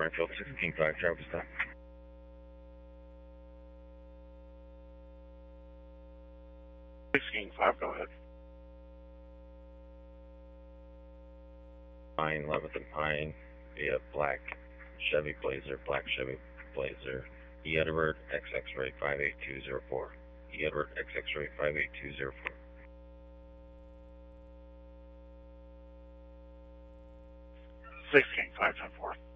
Springfield 16-5, travel stop. 16-5, go ahead. Pine, 11th and Pine, via black Chevy Blazer, E. Edward, XX-ray 58204. E. Edward, XX-ray 58204. 16-5, 10-4.